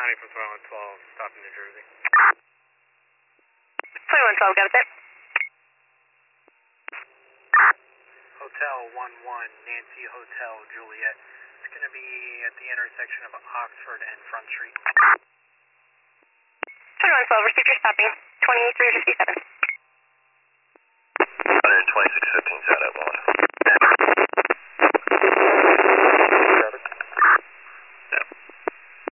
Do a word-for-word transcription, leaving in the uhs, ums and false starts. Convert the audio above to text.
County from twenty-one twelve, stopping New Jersey. twenty-one twelve, got it there. Hotel one one, Nancy Hotel Juliet. It's going to be at the intersection of Oxford and Front Street. twenty-one twelve, received your stopping, twenty-three fifty-seven.